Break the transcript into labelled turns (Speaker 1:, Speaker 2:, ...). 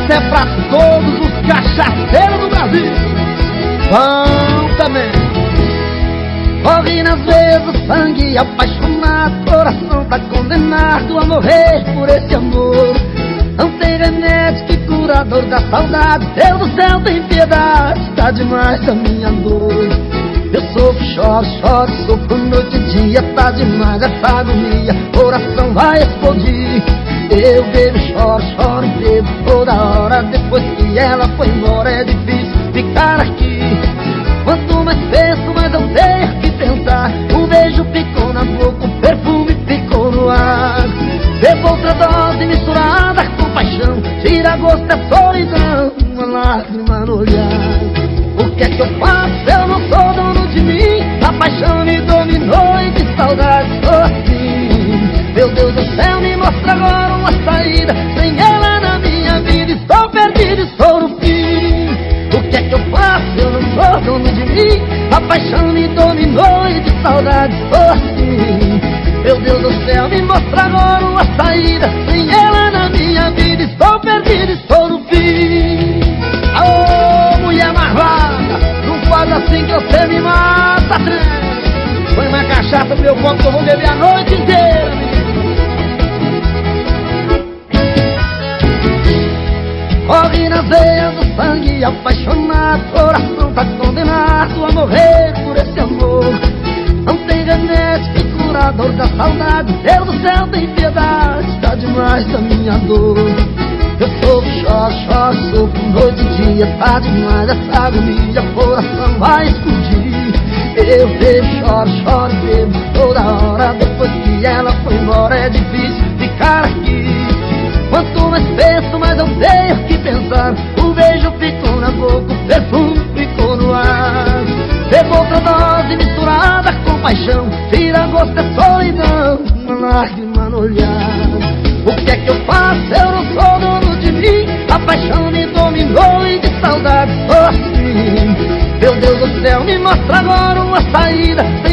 Speaker 1: Essa é pra todos os cachaceiros do Brasil. Vão também. Corre nas veias o sangue apaixonado, coração tá condenado a morrer por esse amor. Não tem remédio que curador da saudade, Deus do céu tem piedade, tá demais da minha dor. Eu sofro, choro, choro, sofro noite e dia, tá demais essa agonia, coração vai explodir. Eu bebo, choro, choro e bebo toda hora, depois que ela foi embora é difícil ficar aqui. Quanto mais penso, mais eu tenho que pensar. O beijo ficou na boca, o perfume ficou no ar. Bebo outra dose misturada com paixão, tira gosto da solidão, uma lágrima no olhar. O que é que eu faço? Eu não sou dono de mim, a paixão me dominou e de saudade estou assim. Meu Deus do céu, me mostra agora uma saída, sem ela na minha vida estou perdido, estou no fim. O que é que eu faço? Eu não sou dono de mim, a paixão me dominou e de saudade estou assim. Meu Deus do céu, me mostra agora uma saída, sem ela na minha vida estou perdido, estou no fim. Ô, mulher marvada, não faz assim que você me mata, trem. Põe uma cachaça no meu copo que eu vou beber a noite inteira, menino. Corre nas veias do sangue apaixonado, coração tá condenado a morrer por esse amor. Não tem remédio que curador da saudade, Deus do céu tem piedade, tá demais da minha dor. Eu sofro, choro, choro, sofro noite e dia, tá demais essa agonia, coração vai explodir. Eu bebo, choro, choro e bebo toda hora, depois que ela foi embora é difícil ficar aqui. Quanto mais penso, mais eu tenho que pensar. O beijo ficou na boca, o perfume ficou no ar. Bebo outra dose misturada com paixão, tira gosto da solidão, uma lágrima no olhar. O que é que eu faço? Eu não sou dono de mim, a paixão me dominou e de saudade estou assim. Meu Deus do céu, me mostra agora uma saída,